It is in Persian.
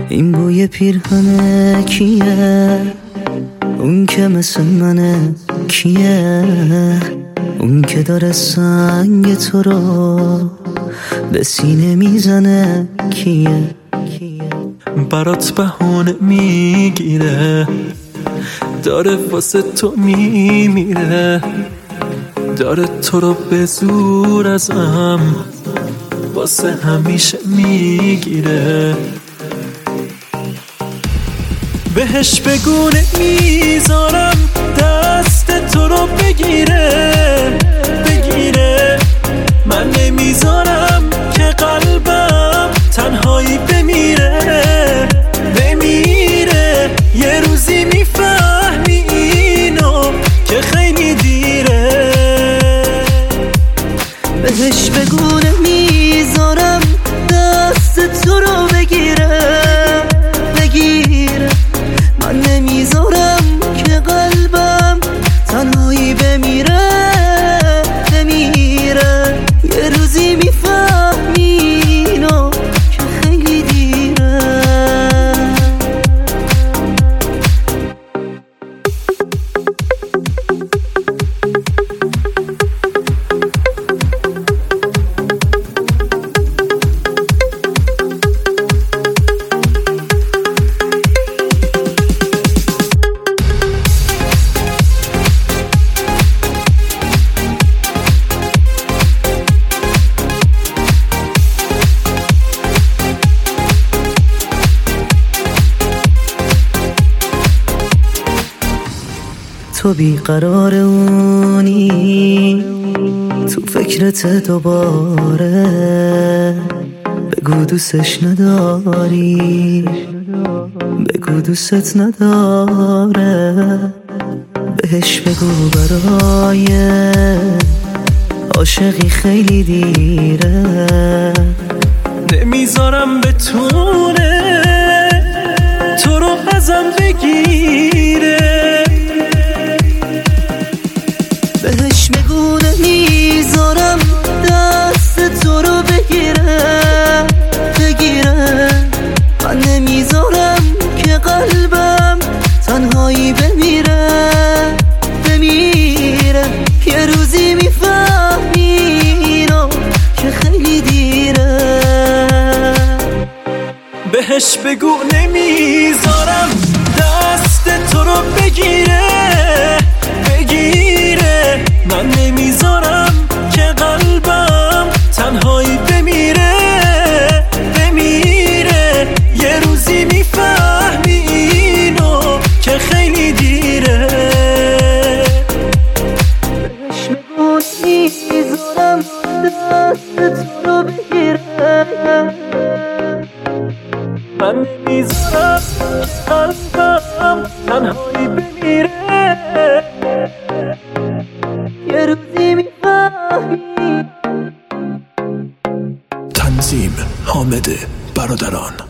این بوی پیرهنه کیه؟ اون که مثل منه کیه؟ اون که داره سنگ تو رو به سینه میزنه کیه؟ برات بهونه میگیره، داره واسه تو میمیره، داره تو رو به زور ازم واسه همیشه میگیره. بهش بگونه میذارم دست تو رو بگیره، من نمیذارم که قلبم تنهایی بمیره. یه روزی میفهمی اینو که خیلی دیره. بهش بگونه میذارم دست تو رو بگیره، من نمیذارم که قلبم تنهایی بمیره. یه روزی میفهمی اینو که خیلی دیره. تو بیقرار اونی تو فکرت دوباره، بگو دوستش نداری، بگو دوست نداره. بهش بگو برای عاشقی خیلی دیره. نمیذارم بتونه تو رو ازم بگیره. بهش بگونه میذارم دست تو رو بگیره، من نمیذارم که قلبم تنهایی بمیره. یه روزی میفهمی اینو که خیلی دیره. بهش بگو نمیذارم دست تو رو بگیره، من نمیذارم که قلبم تنهایی بمیره. یه روزی میفهمی اینو که خیلی دیره. بهش بگو نمیذارم دست تو رو بگیره، من نمیذارم که قلبم تنهایی بمیره. یه روزی میفهمی. تنظیم حامد برادران.